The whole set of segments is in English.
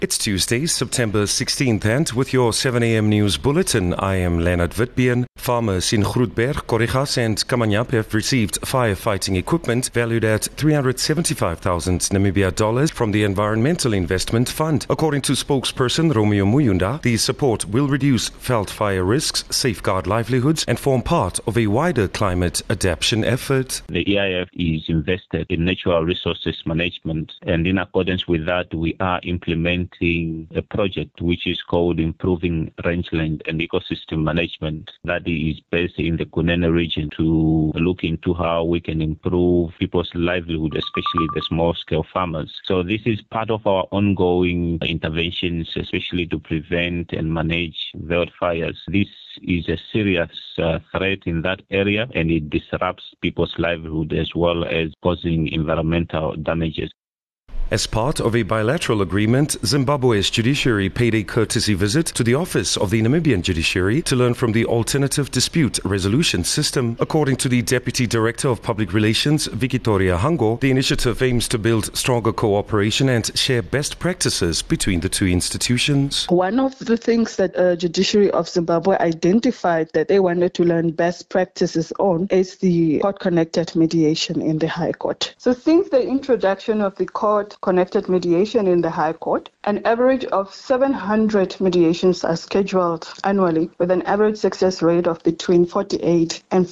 It's Tuesday, September 16th, and with your 7 a.m. news bulletin, I am Leonard Witbeen. Farmers in Grootberg, Korigas and Kamanyap have received firefighting equipment valued at 375,000 Namibia dollars from the Environmental Investment Fund. According to spokesperson Romeo Muyunda, the support will reduce veld fire risks, safeguard livelihoods, and form part of a wider climate adaptation effort. The EIF is invested in natural resources management, and in accordance with that, we are implementing a project which is called Improving Rangeland and Ecosystem Management that is based in the Kunene region to look into how we can improve people's livelihood, especially the small-scale farmers. So this is part of our ongoing interventions, especially to prevent and manage veld fires. This is a serious threat in that area, and it disrupts people's livelihood as well as causing environmental damages. As part of a bilateral agreement, Zimbabwe's judiciary paid a courtesy visit to the office of the Namibian judiciary to learn from the alternative dispute resolution system. According to the Deputy Director of Public Relations, Victoria Hango, the initiative aims to build stronger cooperation and share best practices between the two institutions. One of the things that Judiciary of Zimbabwe identified that they wanted to learn best practices on is the court-connected mediation in the High Court. So since the introduction of the court-connected mediation in the High Court, an average of 700 mediations are scheduled annually with an average success rate of between 48 and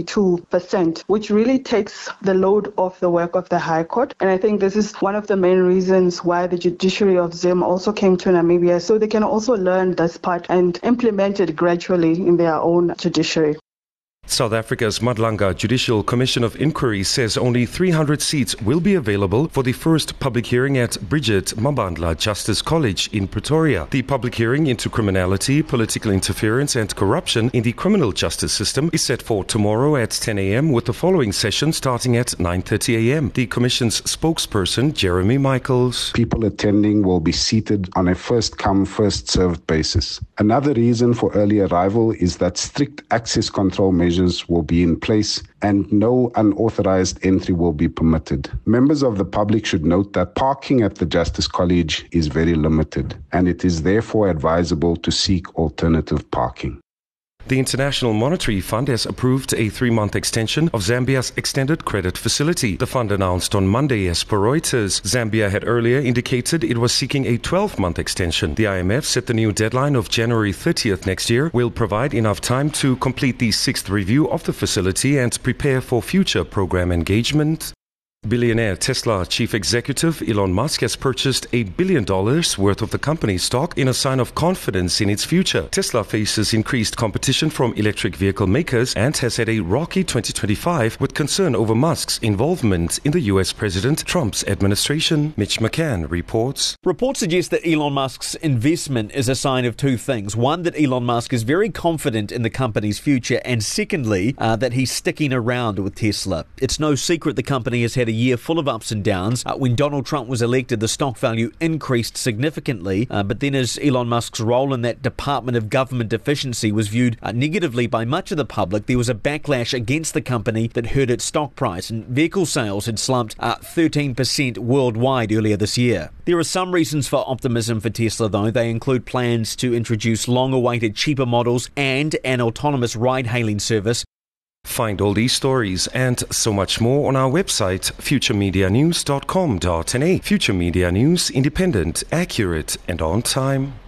52%, which really takes the load off the work of the High Court. And I think this is one of the main reasons why the Judiciary of Zim also came to Namibia, so they can also learn this part and implement it gradually in their own judiciary. South Africa's Madlanga Judicial Commission of Inquiry says only 300 seats will be available for the first public hearing at Bridget Mabandla Justice College in Pretoria. The public hearing into criminality, political interference and corruption in the criminal justice system is set for tomorrow at 10 a.m. with the following session starting at 9:30 a.m. The Commission's spokesperson, Jeremy Michaels. People attending will be seated on a first-come, first-served basis. Another reason for early arrival is that strict access control measures will be in place and no unauthorized entry will be permitted. Members of the public should note that parking at the Justice College is very limited and it is therefore advisable to seek alternative parking. The International Monetary Fund has approved a 3-month extension of Zambia's extended credit facility. The fund announced on Monday as per Reuters. Zambia had earlier indicated it was seeking a 12-month extension. The IMF set the new deadline of January 30th next year will provide enough time to complete the 6th review of the facility and prepare for future program engagement. Billionaire Tesla chief executive Elon Musk has purchased $1 billion worth of the company's stock in a sign of confidence in its future. Tesla faces increased competition from electric vehicle makers and has had a rocky 2025 with concern over Musk's involvement in the US President Trump's administration. Mitch McCann reports. Reports suggest that Elon Musk's investment is a sign of two things. One, that Elon Musk is very confident in the company's future, and secondly, that he's sticking around with Tesla. It's no secret the company has had a year full of ups and downs. When Donald Trump was elected, the stock value increased significantly, but then as Elon Musk's role in that Department of Government efficiency was viewed negatively by much of the public, there was a backlash against the company that hurt its stock price, and vehicle sales had slumped 13% worldwide earlier this year. There are some reasons for optimism for Tesla, though. They include plans to introduce long-awaited cheaper models and an autonomous ride-hailing service. Find all these stories and so much more on our website, futuremedianews.com.na. Future Media News, independent, accurate and on time.